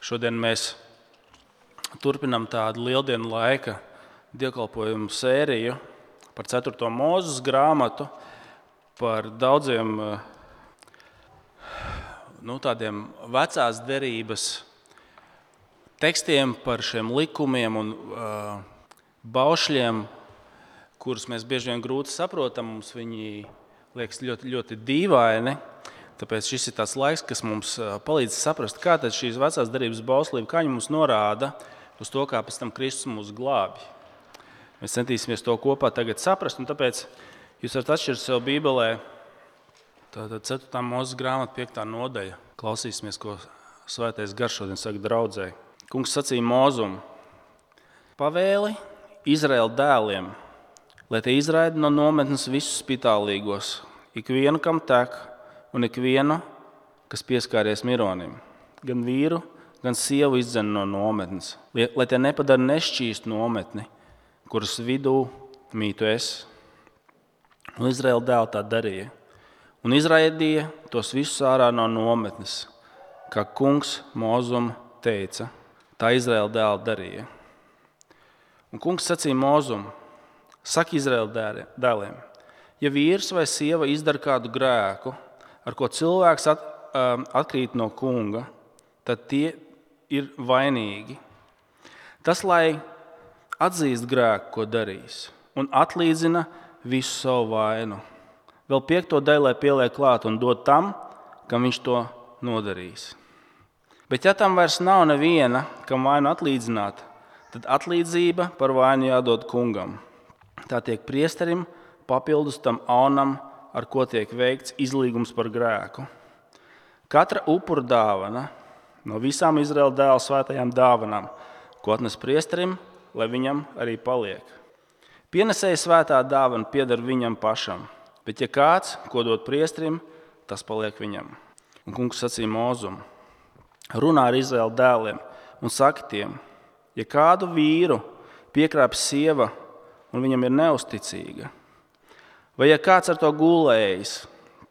Šodien mēs turpinām tādu lieldienu laika dievkalpojumu sēriju par 4. Mūzes grāmatu, par daudziem tādiem vecās derības tekstiem, par šiem likumiem un baušļiem, kurus mēs bieži vien grūti saprotam. Mums viņi liekas ļoti, ļoti dīvaini. Tāpēc šis ir tāds laiks, kas mums palīdz saprast, kā tad šīs vecās derības bauslība, kā viņi mums norāda uz to, kā pēc tam Kristus mūs glābj. Mēs centīsimies to kopā tagad saprast, un tāpēc jūs varat atšķirt sev Bībelē tātad 4. Mūzes grāmata 5. nodaļa. Klausīsimies, ko Svētais Gars šodien saka draudzei. Kungs sacīja Mūzum: pavēli Izraēla dēliem, lai tie izraida no nometnes visus spitālīgos, ikvienu, kam tek, un ikvienu, kas pieskāries mironim, gan vīru, gan sievu izdzen no nometnes, lai tie nepadara nešķīstu nometni, kuras vidū mītu es. Un Izraēla dēli tā darīja, un izraidīja tos visus ārā no nometnes, kā kungs Mūzum teica. Tā Izraēla dēli darīja. Un kungs sacīja Mūzum: saki Izraēla dēliem, ja vīrs vai sieva izdara kādu grēku, ar ko cilvēks atkrīt no kunga, tad tie ir vainīgi. Tas, lai atzīst grēku, ko darīs, un atlīdzina visu savu vainu. Vēl 5. daļu, lai pieliek klāt un dod tam, kam viņš to nodarīs. Bet ja tam vairs nav neviena, kam vainu atlīdzināt, tad atlīdzība par vainu jādod kungam. Tā tiek priesterim papildus tam aunam, ar ko tiek veikts izlīgums par grēku. Katra upura dāvana no visām Izraēla dēla svētajām dāvanām, ko atnes priesterim, lai viņam arī paliek. Pienesēja svētā dāvana pieder viņam pašam, bet ja kāds, ko dod priesterim, tas paliek viņam. Un kungs sacīja Mūzum: runā ar Izraēla dēliem un saki tiem, ja kādu vīru piekrāp sieva un viņam ir neusticīga, vai ja kāds ar to gulējis,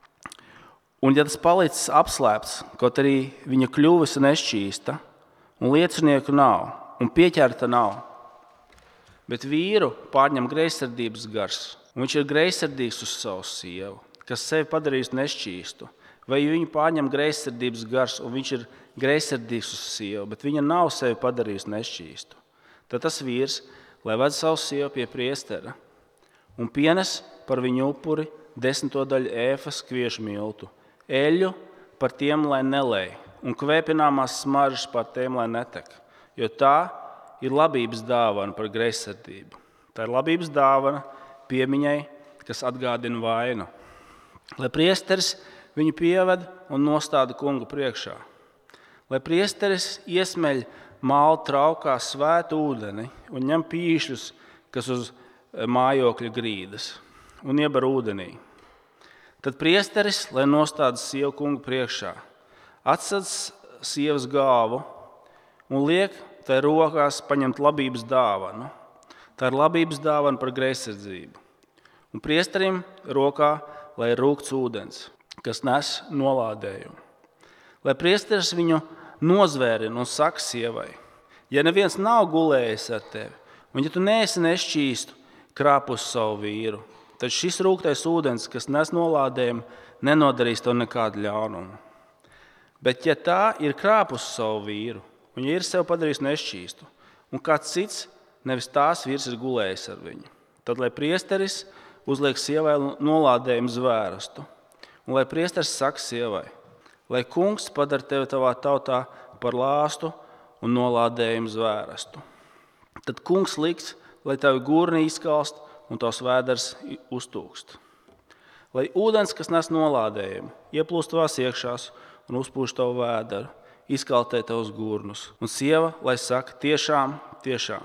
un ja tas palicis apslēpts, kaut arī viņa kļuvusi nešķīsta, un liecinieku nav, un pieķerta nav, bet vīru pārņem greizsirdības gars, un viņš ir greizsirdīgs uz savu sievu, kas sevi padarījis nešķīstu, vai viņu pārņem greizsirdības gars, un viņš ir greizsirdīgs uz sievu, bet viņa nav sevi padarījis nešķīstu, tad tas vīrs, lai ved savu sievu pie priestera, un pienes par viņu upuri 10. daļu ēfas kviešu miltu, eļļu par tiem, lai nelej, un kvēpināmās smaržas par tiem, lai netek, jo tā ir labības dāvana par greizsirdību. Tā ir labības dāvana piemiņai, kas atgādina vainu. Lai priesteris viņu pieved un nostāda kunga priekšā. Lai priesteris iesmeļ māla traukā svētu ūdeni un ņem pīšļus, kas uz mājokļa grīdas, un iebar ūdenī. Tad priesteris, lai nostāda sievu kungu priekšā, atsedz sievas galvu un liek tai rokās paņemt labības dāvanu. Tā ir labības dāvana par greizsirdzību. Un priesterim rokā, lai ir rūgts ūdens, kas nes nolādējumu. Lai priesteris viņu nozvērina un saka sievai: ja neviens nav gulējis ar tevi, un ja tu neesi nešķīstu krāp uz savu vīru, tad šis rūgtais ūdens, kas nes nolādējumu, nenodarīs tev nekādu ļaunumu. Bet ja tā ir krāp uz savu vīru, un ja ir sev padarījis nešķīstu, un kāds cits, nevis tās vīrs, ir gulējis ar viņu, tad lai priesteris uzliek sievai nolādējumu zvērstu, un lai priesteris saka sievai: lai kungs padara tevi tavā tautā par lāstu un nolādējumu zvērstu. Tad kungs liks, lai tavi gurni izkalst un tavs vēders uztūkst. Lai ūdens, kas nes nolādējumu, ieplūst tavās iekšās un uzpūš tavu vēderu, izkaltē tavus gurnus. Un sieva, lai saka: tiešām, tiešām.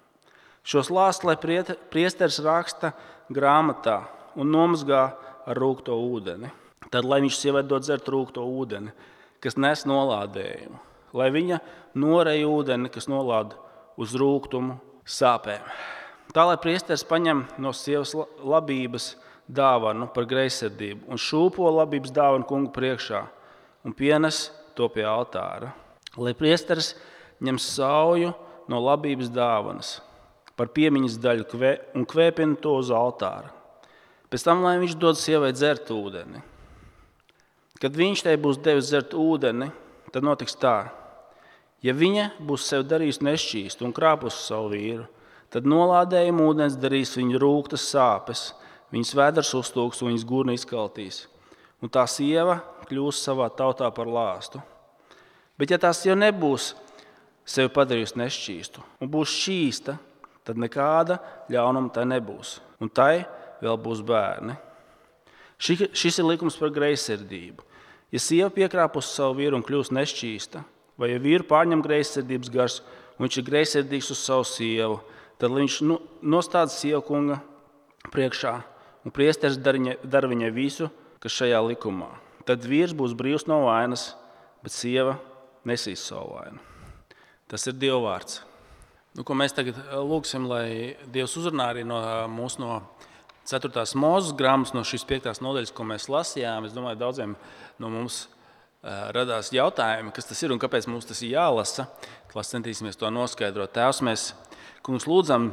Šos lāstus, lai priesteris raksta grāmatā un nomazgā ar rūgto ūdeni. Tad, lai viņš sievai dod dzert rūgto ūdeni, kas nes nolādējumu, lai viņa norej ūdeni, kas nolāda uz rūgtumu sāpēm. Tā, lai priesteris paņem no sievas labības dāvanu par greizsirdību un šūpo labības dāvanu kungu priekšā un pienes to pie altāra. lai priesteris ņem sauju no labības dāvanas par piemiņas daļu un kvēpina to uz altāra. Pēc tam, lai viņš dod sievai dzert ūdeni. Kad viņš tai būs devis dzert ūdeni, tad notiks tā. Ja viņa būs sev darījusi nešķīstu un krāpusi savu vīru, tad nolādējuma ūdens darīs viņu rūgtas sāpes, viņas vēders uztūks un viņas gurni izkaltīs. Un tā sieva kļūs savā tautā par lāstu. Bet ja tā sieva nebūs sevi padarījusi nešķīstu un būs šķīsta, tad nekāda ļaunuma tai nebūs. Un tai vēl būs bērni. Šis ir likums par greizsirdību. Ja sieva piekrāpusi savu vīru un kļūst nešķīsta, vai ja vīru pārņem greizsirdības gars un viņš ir greizsirdīgs uz savu sievu, tad viņš nostāda sievu kunga priekšā un priesteris dara viņai visu, kas šajā likumā. Tad vīrs būs brīvs no vainas, bet sieva nesīs savu vainu. Tas ir Dieva vārds. Ko mēs tagad lūgsim, lai Dievs uzrunā arī no 4. Mūzes grāmatas, no šīs 5. nodaļas, ko mēs lasījām. Es domāju, daudziem no mums radās jautājumi, kas tas ir un kāpēc mums tas ir jālasa. Centīsimies to noskaidrot. Tēvs, mēs, kungs, lūdzam,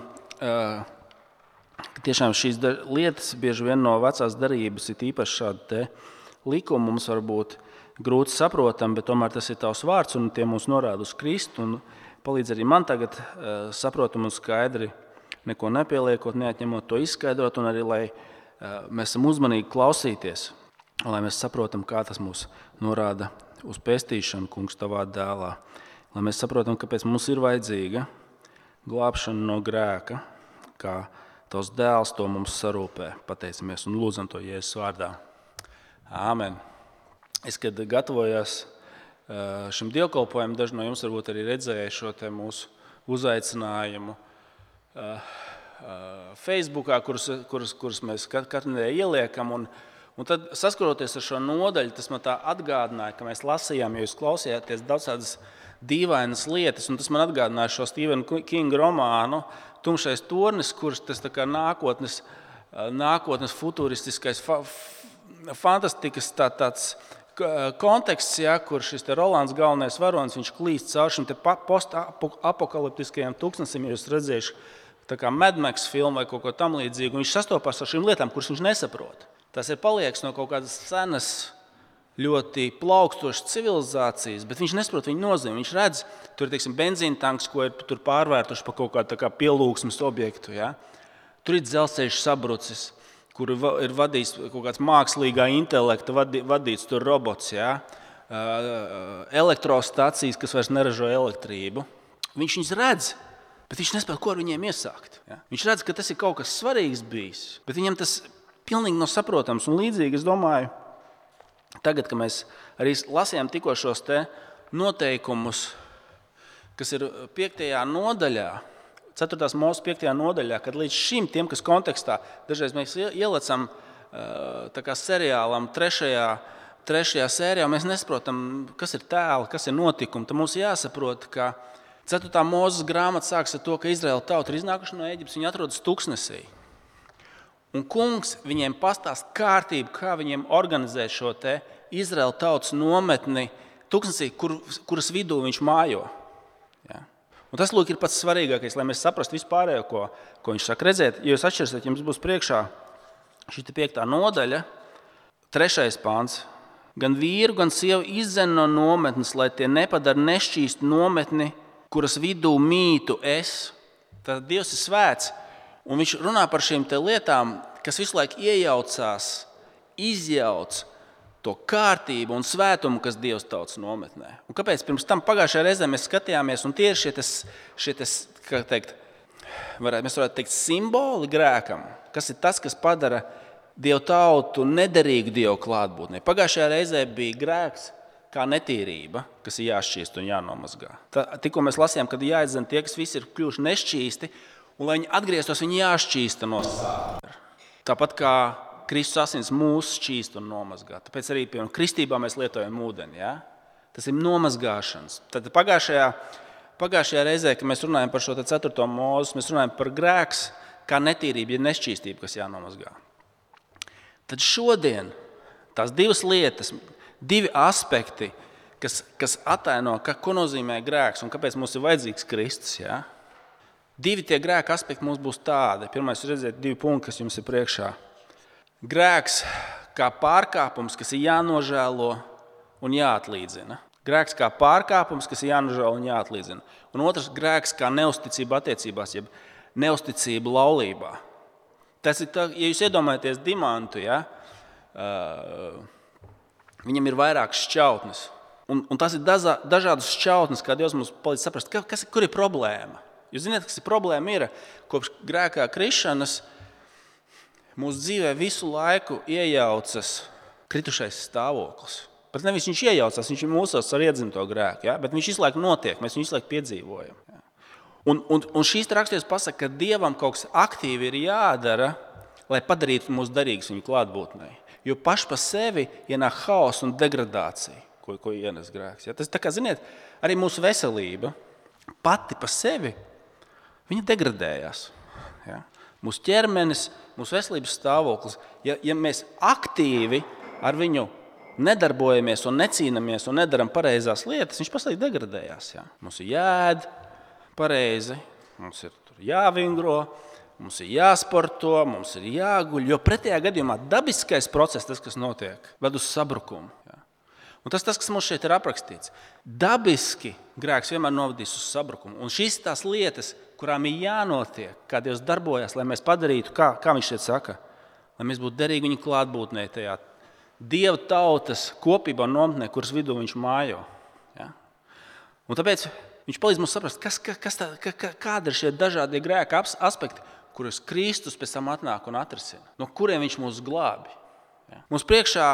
ka tiešām šīs lietas bieži vien no vecās darības ir īpaši šādi te likumi mums var būt grūti saprotami, bet tomēr tas ir tavs vārds un tie mūs norāda uz Kristu un palīdz arī man tagad saprotam un skaidri neko nepieliekot, neatņemot to izskaidrot un arī, lai mēs esam uzmanīgi klausīties, lai mēs saprotam, kā tas mūs norāda uz pestīšanu, kungs, tavā dēlā. Lai mēs saprotam, kāpēc mums ir vajadzīga glābšana no grēka, kā tavs dēls to mums sarūpē. Pateicamies un lūdzam to Jēzus vārdā. Āmen. Es, kad gatavojos šim dievkalpojumam, daži no jums varbūt arī redzēja šo te mūsu uzaicinājumu Facebookā, kurus mēs katru nedēļu ieliekam. Un tad, saskaroties ar šo nodaļu, tas man tā atgādināja, ka mēs lasījām, ja jūs klausījāties daudz tādas dīvainas lietas, un tas man atgādināja šo Stevena Kinga romānu Tumšais tornis, kurš tas tā kā nākotnes futuristiskais fantastikas tāds konteksts, ja, kur šis te Rolands galvenais varonis, viņš klīst caur šim te postapokaliptiskajiem tūkstnesim, ja jūs redzējuši tā kā Mad Max filmu vai kaut ko tam līdzīgu, un viņš sastopās ar šīm lietām, kuras viņš nesaprot. Tas ir palieks no kaut kādas senas, ļoti plaukstošas civilizācijas, bet viņš nesaprot viņu nozīmi. Viņš redz, tur ir, teiksim, benzīna tanks, ko ir tur pārvērtuši par kaut kādu tā kā pielūgsmes objektu. Ja? Tur ir dzelzceļš sabrucis, kur ir vadījis kaut kāds mākslīgā intelekta vadīts tur robots. Ja? Elektrostacijas, kas vairs neražo elektrību. Viņš viņus redz, bet viņš nespēj, ko ar viņiem iesākt. Ja? Viņš redz, ka tas ir kaut kas svarīgs bijis, bet viņam tas pilnīgi nav saprotams. Un līdzīgi, es domāju, tagad, kad mēs arī lasījām tikko šos te noteikumus, kas ir 5. nodaļā, 4. Mūzes 5. nodaļā, kad līdz šim tiem, kas kontekstā, dažreiz mēs ielecam tā kā seriālam 3. sērijā, mēs nesaprotam, kas ir tēli, kas ir notikumi. Tad mums jāsaprot, ka 4. Mūzes grāmata sāks ar to, ka Izraēla tauta ir iznākuši no Ēģiptes, viņi atrodas tuksnesī. Un kungs viņiem pastāst kārtību, kā viņiem organizēt šo te Izraēla tautas nometni tuksnesī, kuras vidū viņš mājo. Ja? Un tas, lūk, ir pats svarīgākais, lai mēs saprastu vispārējo, ko viņš saka. Redziet, ja jūs atšķirsiet, jums būs priekšā šī 5. nodaļa, 3. pāns. Gan vīru, gan sievu izdzen no nometnes, lai tie nepadara nešķīstu nometni, kuras vidū mītu es. Tad Dievs ir svēts. Un viņš runā par šīm te lietām, kas visu laiku iejaucās, izjauc to kārtību un svētumu, kas Dievs tautas nometnē. Un kāpēc? Pirms tam pagājušajā reizē mēs skatījāmies, un tie ir mēs varētu teikt, simboli grēkam, kas ir tas, kas padara Dievu tautu nederīgu Dievu klātbūtnē. Pagājušajā reizē bija grēks kā netīrība, kas ir jāšķīst un jānomazgā. Tikko mēs lasījām, kad jāizdzen tie, kas visi ir kļuvuši nešķīsti, un, lai viņi atgrieztos, viņi jāšķīsta no sāpēm. Tāpat kā Kristus asins mūs šķīst un nomazgā. Tāpēc arī pie kristībā mēs lietojam ūdeni. Ja? Tas ir nomazgāšanas. Tad pagājušajā reizē, kad mēs runājam par šo 4. Mūzes, mēs runājam par grēks kā netīrību, ja nešķīstību, kas jānomazgā. Tad šodien tās divas lietas, divi aspekti, kas ataino, ko nozīmē grēks un kāpēc mums ir vajadzīgs Kristus. Ja? Divi tie grēka aspekti mums būs tādi. Pirmais ir redzēt 2 punkti, kas jums ir priekšā. Grēks kā pārkāpums, kas ir jānožēlo un jāatlīdzina. Grēks kā pārkāpums, kas ir jānožēlo un jāatlīdzina. Un otrs grēks kā neusticība attiecībās, jeb neusticība laulībā. Tas ir tā, ja jūs iedomājaties dimantu, ja, viņam ir vairākas šķautnes. Un tas ir dažādas šķautnes, kā Dievs mums palīdz saprast, kur ir problēma. Jūs zināt, kas ir problēma ir, kopš grēkā krišanas mūsu dzīvē visu laiku iejaucas kritušais stāvoklis. Pat nevis viņš iejaucas, viņš ir mūsos ar iedzimto grēku, ja? Bet viņš visu laiku notiek, mēs viņu visu laiku piedzīvojam. Ja? Un šīs rakstījumas pasaka, ka Dievam kaut kas aktīvi ir jādara, lai padarītu mūs derīgus viņa klātbūtnē. Jo paši pa sevi ienāk haoss un degradācija, ko ienes grēks. Ja? Tas tā kā, ziniet, arī mūsu veselība pati pa sevi, viņa degradējās. Ja? Mūsu ķermenis, mūsu veselības stāvoklis, ja mēs aktīvi ar viņu nedarbojamies un necīnamies un nedaram pareizās lietas, viņš paslīgi degradējās. Ja? Mums ir jāēd pareizi, mums ir jāvingro, mums ir jāsporto, mums ir jāguļ, jo pretējā gadījumā dabiskais process, tas, kas notiek, ved uz sabrukumu. Ja? Un tas, kas mums šeit ir aprakstīts. Dabiski grēks vienmēr novadīs uz sabrukumu. Un šīs tās lietas, kurām ir jānotiek, kā Dievs darbojas, lai mēs padarītu, kā viņš šeit saka, lai mēs būtu derīgi viņa klātbūtnē tajā Dieva tautas kopībā un nometnē, kuras vidū viņš mājo. Ja? Un tāpēc viņš palīdz mums saprast, kāda ir šie dažādie grēka aspekti, kurus Kristus pēc tam atnāk un atrisina, no kuriem viņš mūs glābi. Ja? Mums priekšā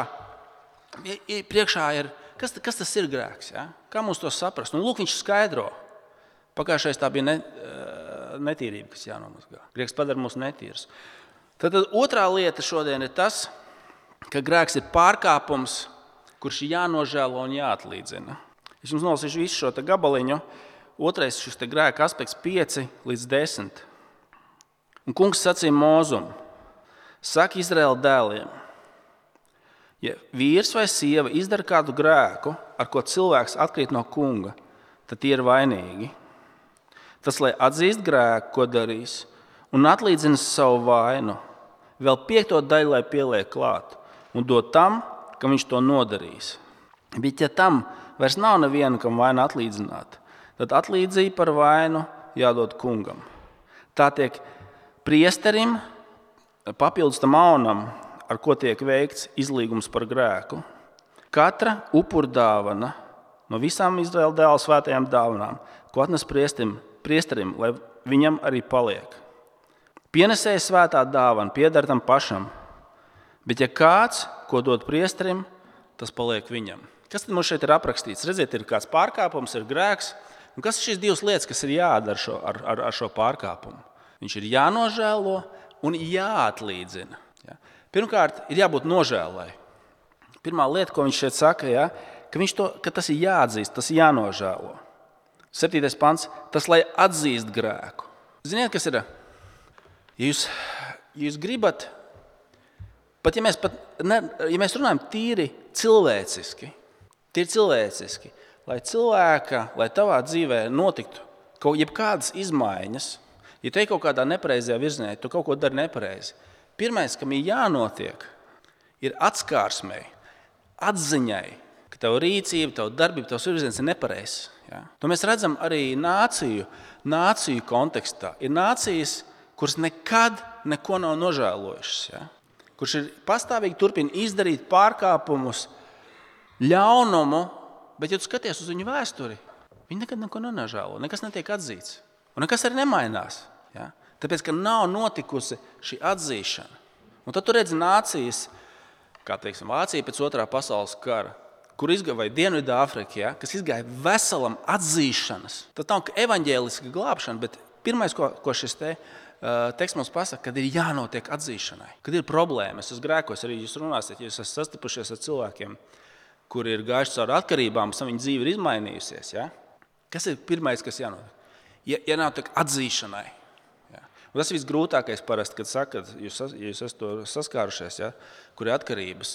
ir, kas tas ir grēks? Ja? Kā mums to saprast? Un lūk, viņš skaidro. Pagājušais tā bija netīrība, kas jānomazgā. Grēks padara mūs netīrus. Tad otrā lieta šodien ir tas, ka grēks ir pārkāpums, kurš ir jānožēlo un jāatlīdzina. Es jums nolasīšu visu šo gabaliņu. Otrais šis grēka aspekts 5-10. Un kungs sacīja Mozum, saka Izraēla dēliem, ja vīrs vai sieva izdara kādu grēku, ar ko cilvēks atkrīt no kunga, tad tie ir vainīgi. Tas, lai atzīst grēku, ko darīs, un atlīdzina savu vainu, vēl 5. daļu, lai pieliek klāt, un dod tam, kam viņš to nodarīs. Bet ja tam vairs nav neviena, kam vaina atlīdzināt, tad atlīdzība par vainu jādod kungam. Tā tiek priesterim papildus tam aunam, ar ko tiek veikts izlīgums par grēku. Katra upurdāvana no visām Izraēla dēla svētajām dāvanām, ko atnes priesterim, lai viņam arī paliek. Pienesēja svētā dāvana pieder tam pašam, bet ja kāds, ko dod priesterim, tas paliek viņam. Kas tad mums šeit ir aprakstīts? Redziet, ir kāds pārkāpums, ir grēks. Un kas ir šīs divas lietas, kas ir jādara ar šo pārkāpumu? Viņš ir jānožēlo un jāatlīdzina. Ja? Pirmkārt, ir jābūt nožēlai. Pirmā lieta, ko viņš šeit saka, ja? ka tas ir jāatzīst, tas ir jānožēlo. 7. pants, tas, lai atzīst grēku. Ziniet, kas ir? Ja jūs gribat, ja mēs runājam tīri cilvēciski, lai tavā dzīvē notiktu jebkādas izmaiņas, ja te kaut kādā nepareizajā virzienā, tu kaut ko dari nepareizi, pirmais, kam ir jānotiek, ir atskārsmei, atziņai, ka tava rīcība, tava darbība, tavs virziens ir nepareizs. Ja? To mēs redzam arī nāciju kontekstā. Ir nācijas, kuras nekad neko nav nožēlojušas. Ja? Kurš ir pastāvīgi turpina izdarīt pārkāpumus, ļaunumu, bet, ja tu skaties uz viņu vēsturi, viņi nekad neko nenožēlo, nekas netiek atzīts. Un nekas arī nemainās. Ja? Tāpēc, ka nav notikusi šī atzīšana. Un tad tu redzi nācijas, kā teiksim, Vācija pēc 2. pasaules kara, kur izgāja, vai Dienvidāfrika, ja? Kas izgāja veselam atzīšanas. Tad nav evaņģēliska glābšana, bet pirmais, ko šis teksts mums pasaka, kad ir jānotiek atzīšanai, kad ir problēmas, es grēkos, arī jūs runāsiet, ja jūs esat sastapušies ar cilvēkiem, kuri ir gājuši caur atkarībām, viņa dzīve ir izmainījusies. Ja? Kas ir pirmais, kas jānotiek? Jānotiek atzīšanai. Ja? Un tas ir visgrūtākais parasti, kad saka, jūs esat to saskārušies, ja? Kur ir atkarības.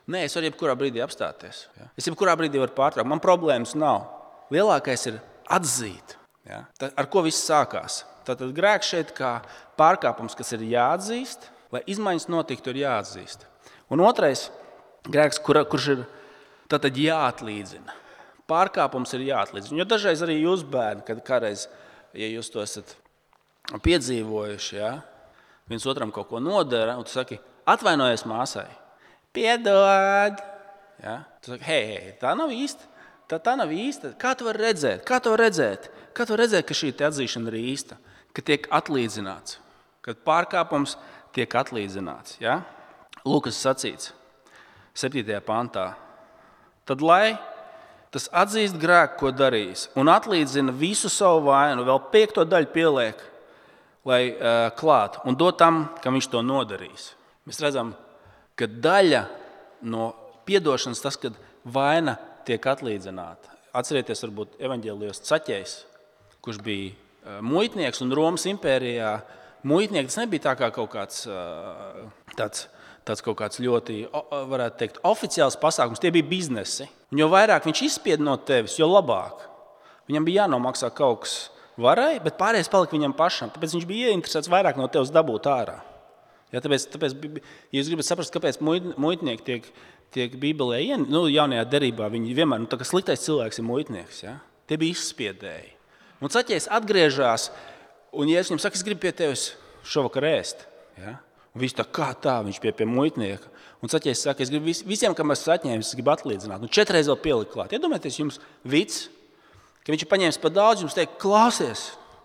Nē, es varu jebkurā brīdī apstāties. Ja? Es jebkurā brīdī varu pārtraukt. Man problēmas nav. Lielākais ir atzīt. Ja? Ar ko viss sākās? Tātad grēks šeit kā pārkāpums, kas ir jāatzīst, lai izmaiņas notiktu, ir jāatzīst. Un otrais grēks, kurš ir tātad jāatlīdzina. Pārkāpums ir jāatlīdzina. Jo dažreiz arī jūs bērni, kad kādreiz, ja jūs to esat piedzīvojuši, ja, viens otram kaut ko nodara, un tu saki, atvainojies māsai. Piedod! Ja? Tu saki, hei, tā nav īsta. Tā nav īsta. Kā tu vari redzēt? Kā tu vari redzēt, ka šī atzīšana ir īsta? Ka tiek atlīdzināts. Kad pārkāpums tiek atlīdzināts. Ja? Lūkas sacīts 7. pantā. Tad, lai tas atzīst grēku, ko darījis, un atlīdzina visu savu vainu, vēl 5. daļu pieliek, lai klāt, un dod tam, kam viņš to nodarīs. Mēs redzam, ka daļa no piedošanas tas, kad vaina tiek atlīdzināta. Atcerieties, varbūt evaņģēlijos Caķejs, kurš bija muitnieks un Romas impērijā. Muitnieks nebija tā kā kaut kāds tāds kaut kāds ļoti, varētu teikt, oficiāls pasākums. Tie bija biznesi. Un jo vairāk viņš izspied no tevis, jo labāk. Viņam bija jānomaksā kaut kas varēja, bet pārējais palika viņam pašam. Tāpēc viņš bija ieinteresēts vairāk no tevis dabūt ārā. Ja, tāpēc, ja jūs gribat saprast, kāpēc muitnieki tiek Bībelē, jaunajā derībā, viņi vienmēr, tā kā sliktais cilvēks ir muitnieks. Ja? Tie bija izspiedēji. Un Caķejs atgriežās, un Jēzus viņam saka, es gribu pie tevis šovakar ēst. Ja? Un viss tā kā tā, viņš pie muitnieka. Un Caķejs saka, es gribu visiem, kam esmu atņēmis, es gribu atlīdzināt. Un 4 reizes vēl pielikt klāt. Iedomājieties, jums vids, ka viņš ir paņēmis par daudz, jums teikt, klausies,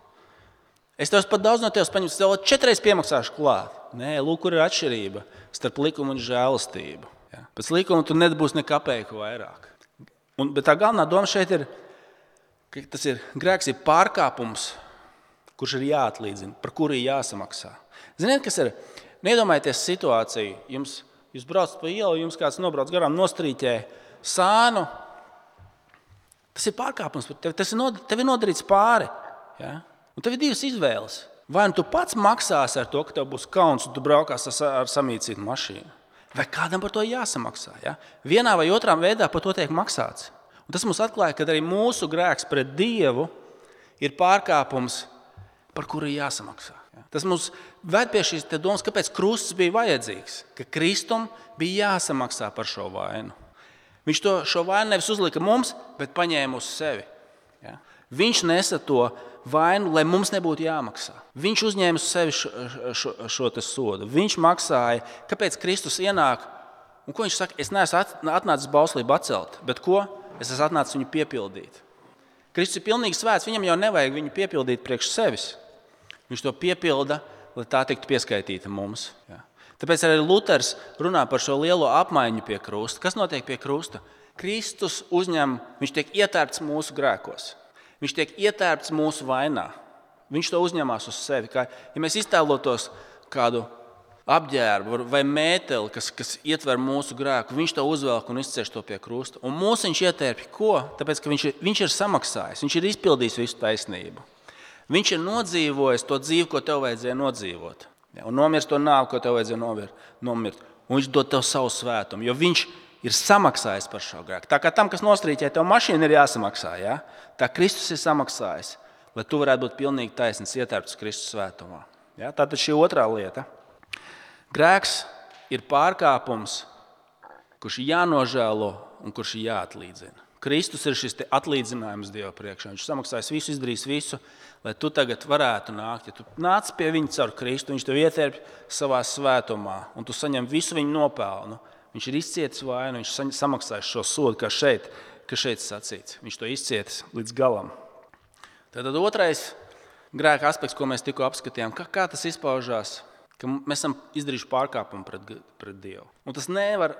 es tev par daudz no tevis paņemšu, tev 4 reizes piemaksāšu klāt. Nē, lūk, kur ir atšķirība starp likumu un žēlastību. Ja? Pēc likuma tu nedabūsi ne kapeiku vairāk. Bet tā galvenā doma šeit ir, ka tas ir grēks, ir pārkāpums, kurš ir jāatlīdzina, par kuru ir jāsamaksā. Ziniet, kas ir? Neiedomājieties situāciju, jūs braucat pa ielu, jums kāds nobrauc garām, nostrīķē sānu. Tas ir pārkāpums, tev ir nodarīts pāri. Ja? Un tev ir 2 izvēles. Vai nu tu pats maksāsi ar to, ka tev būs kauns, un tu braukās ar samīcītu mašīnu, vai kādam par to jāsamaksā. Ja? Vienā vai otrā veidā par to tiek maksāts. Un tas mums atklāja, ka arī mūsu grēks pret Dievu ir pārkāpums, par kuru ir jāsamaksā. Tas mums ved pie šīs domas, kāpēc krusts bija vajadzīgs, ka Kristum bija jāsamaksā par šo vainu. Viņš šo vainu nevis uzlika mums, bet paņēma uz sevi. Ja? Viņš nesa to vainu, lai mums nebūtu jāmaksā. Viņš uzņēma uz sevi šo sodu. Viņš maksāja, kāpēc Kristus ienāk. Un ko viņš saka? Es neesmu atnācis bauslību atcelt, bet ko? Es esmu atnācis viņu piepildīt. Kristus ir pilnīgi svēts, viņam jau nevajag viņu piepildīt priekš sevis. Viņš to piepilda, lai tā tiktu pieskaitīta mums. Ja. Tāpēc arī Luters runā par šo lielo apmaiņu pie krusta. Kas notiek pie krusta? Kristus viņš tiek ietērpts mūsu grēkos. Viņš tiek ietērpts mūsu vainā. Viņš to uzņemās uz sevi. Ja mēs iztēlotos kādu apģērbu vai mēteli, kas ietver mūsu grēku, viņš to uzvelk un izcieš to pie krusta. Un mūs viņš ietērpj ko? Tāpēc, ka viņš ir samaksājis, viņš ir izpildījis visu taisnību. Viņš ir nodzīvojis to dzīvi, ko tev vajadzēja nodzīvot. Ja, un nomirst to nāvi, ko tev vajadzēja nomirt. Un viņš dod tev savu svētumu, jo viņš ir samaksājis par šo grēku. Tā kā tam, kas nostrīķē tev mašīnu, ir jāsamaksā. Ja? Tā Kristus ir samaksājis, lai tu varētu būt pilnīgi taisnīgs, ietērpts Kristus svētumā. Ja? Tātad šī otrā lieta. Grēks ir pārkāpums, kurš ir jānožēlo un kurš ir jāatlīdzina. Kristus ir šis atlīdzinājums Dieva priekšā. Viņš samaksājis visu, izdarījis visu, lai tu tagad varētu nākt. Ja tu nāc pie viņa caur Kristu, viņš tev ietērp savā svētumā, un tu saņem visu viņa nopelnu. Viņš ir izcietis vainu, viņš samaksājis šo sodu, kā šeit sacīts. Viņš to izcietis līdz galam. Tad otrais grēka aspekts, ko mēs tikko apskatījām, kā tas izpaužās, ka mēs esam izdarījuši pārkāpumu pret Dievu. Un tas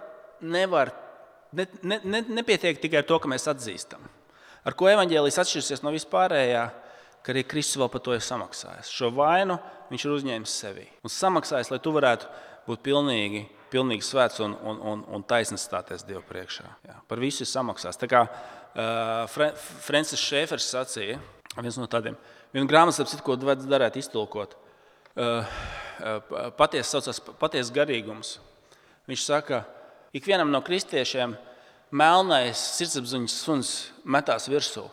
nepietiek tikai ar to, ka mēs atzīstam. Ar ko evaņģēlijs atšķirsies no vispārējā, ka arī Kristus vēl par to ir samaksājis. Šo vainu viņš ir uzņēmis sevī un samaksājis, lai tu varētu būt pilnīgi svēts un taisns stāties Dievu priekšā. Jā, par visu ir samaksās. Tā kā Francis Šēfers sacīja, viens no tādiem, vienu grāmatu, ko darētu iztulkot, patiesa garīgums. Viņš saka, Ikvienam no kristiešiem melnais sirdsapziņas suns metās virsū.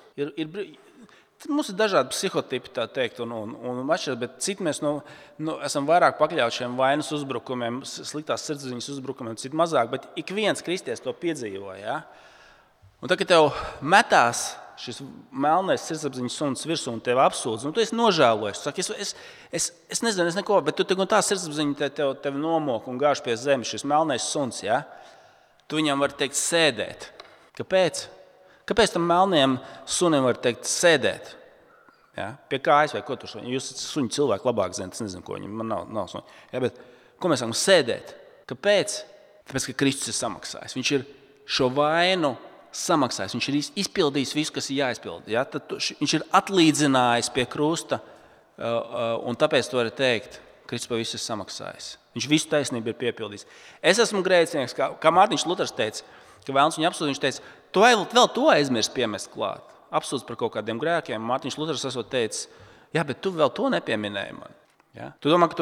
Mums ir dažādi psihotipi, tā teikt, un atšķiras, bet citi mēs esam vairāk pakļauti šiem vainas uzbrukumiem, sliktās sirdsapziņas uzbrukumiem, citi mazāk, bet ik viens kristietis to piedzīvo. Ja? Un tad, kad tev metās šis melnais sirdsapziņas suns virsū un tevi apsūdz, un tu esi nožēlojis, saki, es nezinu, es neko, bet tu tā sirdsapziņa tevi nomok un gāž pie zemes, šis melnais suns, ja? Tu viņam vari teikt sēdēt. Kāpēc? Kāpēc tam melnajam sunim var teikt sēdēt? Ja? Pie kājas vai ko tur suņi? Jūs suņi cilvēki labāk zināt, es nezinu, ko viņam, man nav suņi. Ja, bet ko mēs sakam sēdēt? Kāpēc? Tāpēc, ka Kristus ir samaksājis. Viņš ir šo vainu samaksājis. Viņš ir izpildījis visu, kas ir jāizpild. Ja? Viņš ir atlīdzinājis pie krusta, un tāpēc to var teikt, Kristus par visu ir samaksājis. Viņš visu taisnību ir piepildījis. Es esmu grēcinieks, kā Mārtiņš Luters teica, ka vēlns viņu apsūdz, viņš teica, tu vēl to aizmirsti piemest klāt. Apsūdz par kaut kādiem grēkiem. Mārtiņš Luters esot teicis, jā, bet tu vēl to nepieminēji man. Ja? Tu domā,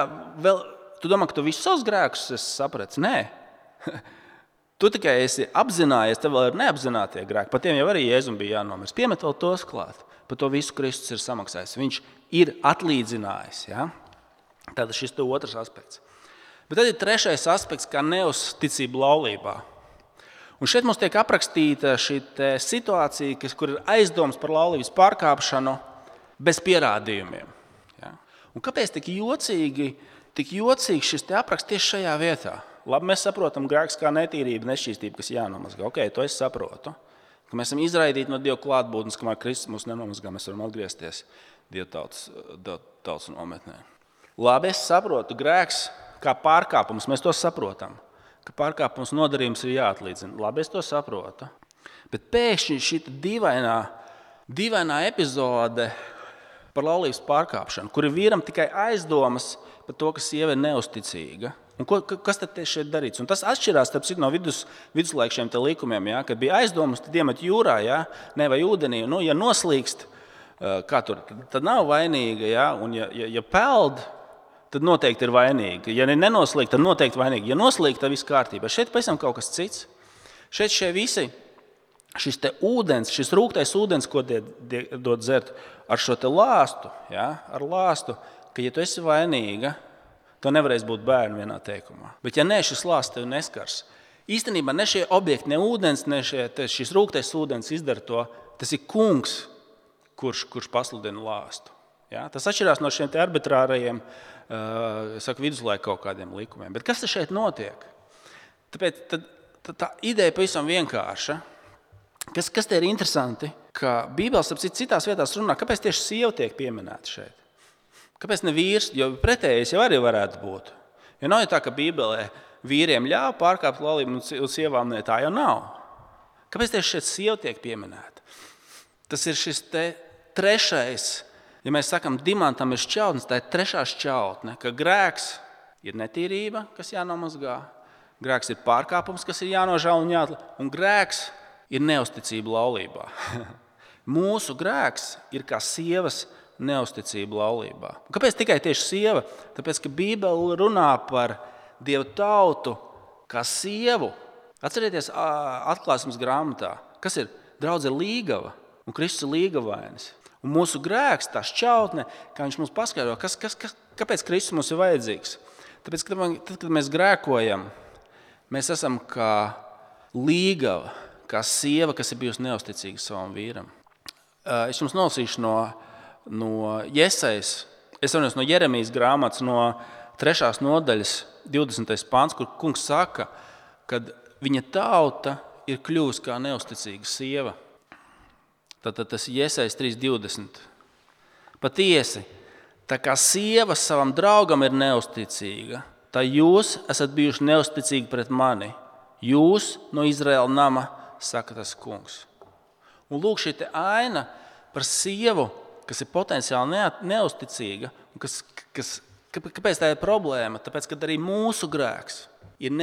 ka tu visus savus grēkus esi sapratis? Nē. Tu tikai esi apzinājies, tev vēl ir neapzinātie grēki. Par tiem jau arī Jēzum bija jānomirst. Piemet vēl tos klāt. Par to visu Kristus ir samaksājis. Viņš ir atlīdzinājis. Ja? Tātad šis ir otrs aspekts. Bet tad ir trešais aspekts, kā neuzticība laulībā. Un šeit mums tiek aprakstīta šī situācija, kur ir aizdoms par laulības pārkāpšanu bez pierādījumiem. Ja? Un kāpēc tik jocīgi šis apraksts tieši šajā vietā? Labi, mēs saprotam grēks kā netīrība, nešķīstība, kas jānomazgā. Ok, to es saprotu. Ka mēs esam izraidīti no Dieva klātbūtnes, kamēr Kristus mūs nenomazgā, mēs varam atgriezties Dieva tautas nometnē. Labi, es saprotu, grēks kā pārkāpums, mēs to saprotam. Ka pārkāpums nodarījums ir jāatlīdzina. Labi, es to saprotu. Bet pēkšņi šī dīvainā epizode par laulības pārkāpšanu, kur ir vīram tikai aizdomas par to, ka sieva ir neusticīga. Un kas tad šeit darīts? Un tas atšķirās no viduslaiku šiem likumiem. Ja? Kad bija aizdomas, tad iemet jūrā, ja? Ne, vai ūdenī. Ja noslīkst, tad nav vainīga. Ja? Un ja peld, tad noteikti ir vainīgi. Ja nenoslīg, tad noteikti vainīgi. Ja noslīg, tad viss kārtībā. Šeit pavisam kaut kas cits. Šeit šis ūdens, šis rūgtais ūdens, ko dod dzert ar šo lāstu, ja? Ar lāstu, ka ja tu esi vainīga, to nevarēs būt bērni vienā teikumā. Bet ja ne, šis lāsts tevi neskars. Īstenībā ne šie objekti, ne ūdens, ne šis rūgtais ūdens izdara to. Tas ir kungs, kurš pasludina lāstu. Ja? Tas atšķirās no šiem arbitrārajiem viduslaiku kaut kādiem likumiem. Bet kas šeit notiek? Tāpēc tā ideja pavisam vienkārša. Kas te ir interesanti, ka Bībeles citās vietās runā, kāpēc tieši sieva tiek pieminēta šeit? Kāpēc ne vīrs? Jo pretējais jau arī varētu būt. Jo nav jau tā, ka Bībelē vīriem ļauj pārkāpt laulību un sievām ne, tā jau nav. Kāpēc tieši šeit sieva tiek pieminēta? Tas ir šis trešais. Ja mēs sakam, dimantam ir šķautnes, tā ir trešā šķautne, ka grēks ir netīrība, kas jānomazgā, grēks ir pārkāpums, kas ir jānožēl un jāatliek, un grēks ir neusticība laulībā. Mūsu grēks ir kā sievas neusticība laulībā. Kāpēc tikai tieši sieva? Tāpēc, ka Bībele runā par Dieva tautu kā sievu. Atcerieties Atklāsmes grāmatā, kas ir? Draudze ir līgava, un Kristus ir līgavainis. Un mūsu grēks, tā šķautne, kā viņš mums paskaidro, kāpēc Kristus mums ir vajadzīgs. Tāpēc, kad mēs grēkojam, mēs esam kā līgava, kā sieva, kas ir bijusi neusticīga savam vīram. Es jums nolasīšu no Jesajas, no Jeremijas grāmatas, no 3. nodaļas 20. pants, kur kungs saka, ka viņa tauta ir kļuvusi kā neusticīga sieva. Tātad tas ir Jesajas 3.20. Patiesi, tā kā sieva savam draugam ir neusticīga, tā jūs esat bijuši neusticīgi pret mani. Jūs no Izraēla nama, saka tas kungs. Un lūk, šī aina par sievu, kas ir potenciāli neusticīga, un kāpēc tā ir problēma? Tāpēc, ka arī mūsu grēks ir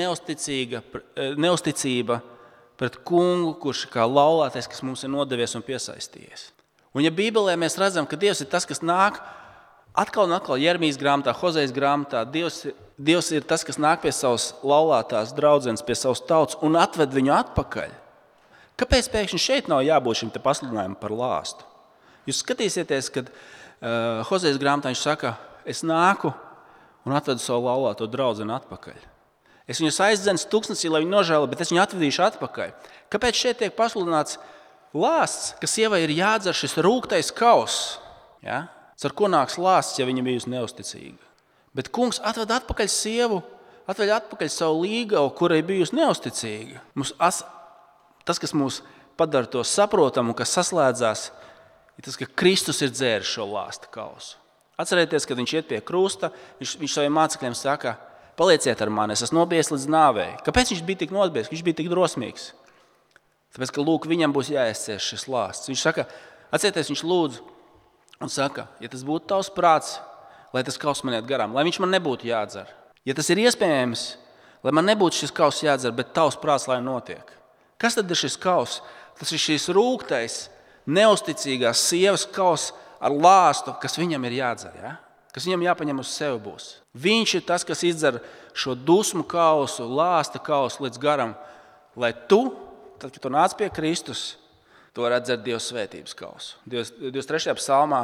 neusticība pret kungu, kurš kā laulātais, kas mums ir nodevies un piesaistījies. Un ja Bībelē mēs redzam, ka Dievs ir tas, kas nāk atkal un atkal Jeremijas grāmatā, Hozejas grāmatā, Dievs Dievs ir tas, kas nāk pie savas laulātās draudzenes, pie savas tautas un atved viņu atpakaļ. Kāpēc pēkšņi šeit nav jābūt šim te pasludinājumam par lāstu? Jūs skatīsieties, kad Hozejas grāmatā viņš saka, es nāku un atvedu savu laulāto draudzeni atpakaļ. Es viņus aizdzenu tuksnesī, lai viņi nožēlo, bet es viņu atvedīšu atpakaļ. Kāpēc šeit tiek pasludināts lāsts, ka sievai ir jādzer šis rūgtais kauss? Ja? Ar ko nāks lāsts, ja viņa bijusi neusticīga? Bet kungs atved atpakaļ sievu, atveļ atpakaļ savu līgavu, kurai bijusi neusticīga. Tas, kas mūs padara to saprotam un kas saslēdzās, ir tas, ka Kristus ir dzēris šo lāsta kausu. Atcerieties, kad viņš iet pie krusta, viņš saviem mācekļiem saka, palieciet ar mani, es esmu nobijies līdz nāvei. Kāpēc viņš bija tik nobijies? Viņš bija tik drosmīgs. Tāpēc, ka lūk, viņam būs jāizcieš šis lāsts. Viņš saka, atcerieties, viņš lūdz un saka, ja tas būtu tavs prāts, lai tas kauss man iet garām, lai viņš man nebūtu jādzer. Ja tas ir iespējams, lai man nebūtu šis kauss jādzer, bet tavs prāts, lai notiek. Kas tad ir šis kauss? Tas ir šis rūgtais, neusticīgās sievas kauss ar lāstu, kas viņam ir jādzer, ja? Kas viņam jāpaņem uz sevi būs. Viņš ir tas, kas izdzer šo dusmu kausu, lāsta kausu līdz garam, lai tu, tad, kad tu nāc pie Kristus, tu varētu dzert Dieva svētības kausu. 23.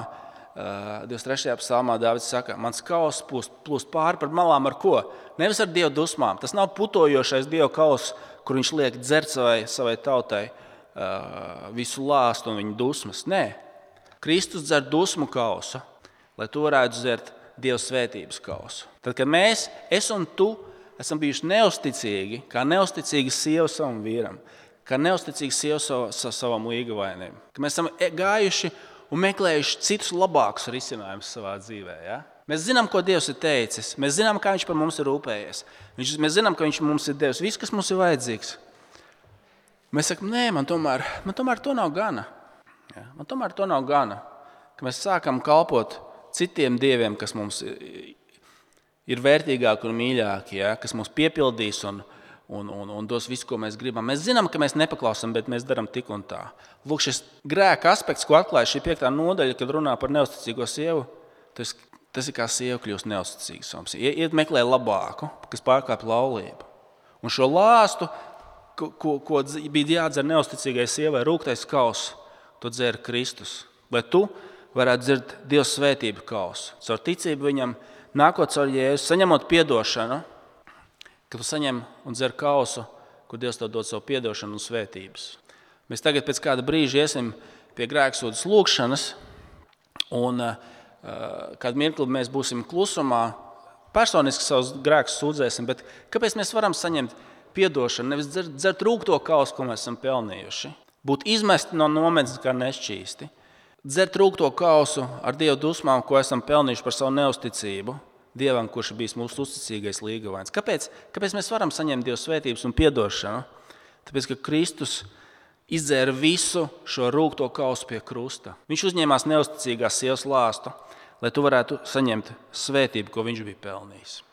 psalmā Dāvids saka, mans kauss plūst pāri par malām ar ko? Nevis ar Dieva dusmām. Tas nav putojošais Dieva kauss, kur viņš liek dzert savai tautai visu lāstu un viņu dusmas. Nē, Kristus dzer dusmu kausu, lai tu varētu dzert Dieva svētības kausu. Tad, kad mēs, es un tu, esam bijuši neusticīgi, kā neusticīga sieva savam vīram, kā neusticīga sieva savam līgavainim, ka mēs esam gājuši un meklējuši citus labākus risinājumus savā dzīvē. Ja? Mēs zinām, ko Dievs ir teicis, mēs zinām, kā viņš par mums ir rūpējies. Mēs zinām, ka viņš mums ir devis viss, kas mums ir vajadzīgs. Mēs sakam, nē, man tomēr to nav gana. Ja? Man tomēr to nav gana. Ka mēs sākam kalpot citiem dieviem, kas mums ir vērtīgāki un mīļāki, ja? Kas mums piepildīs un dos visu, ko mēs gribam. Mēs zinām, ka mēs nepaklausam, bet mēs darām tik un tā. Lūk, šis grēka aspekts, ko atklāja šī 5. nodaļa, kad runā par neusticīgo sievu, tas ir kā sieva kļūst neusticīga. Iet meklē labāku, kas pārkāpj laulību. Un šo lāstu, ko bija jādzer neusticīgai sievai, rūgtais kauss, to dzēra Kristus. Lai tu varētu dzert Dieva svētību kausu. Caur ticību viņam, nākot caur Jēzu, saņemot piedošanu, kad tu saņem un dzer kausu, kur Dievs tev dod savu piedošanu un svētības. Mēs tagad pēc kāda brīža iesim pie grēksūdzes lūgšanas, un kādu mirkli mēs būsim klusumā, personiski savus grēkus sūdzēsim, bet kāpēc mēs varam saņemt piedošanu, nevis dzert rūgto kausu, ko mēs esam pelnījuši, būt izmesti no nometnes kā nešķīsti, dzert rūgto kausu ar Dieva dusmām, ko esam pelnījuši par savu neusticību Dievam, kurš ir bijis mūsu uzticīgais līgavains. Kāpēc mēs varam saņemt Dieva svētības un piedošanu? Tāpēc, ka Kristus izdzēra visu šo rūgto kausu pie krusta. Viņš uzņēmās neusticīgās sievas lāstu, lai tu varētu saņemt svētību, ko viņš bija pelnījis.